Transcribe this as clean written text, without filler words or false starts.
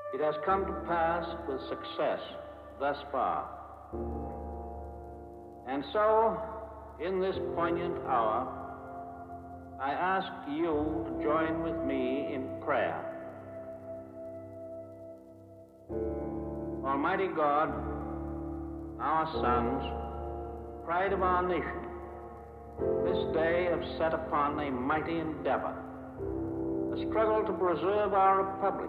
It has come to pass with success thus far. And so, in this poignant hour, I ask you to join with me in prayer. Almighty God, our sons, pride of our nation, this day have set upon a mighty endeavor, a struggle to preserve our republic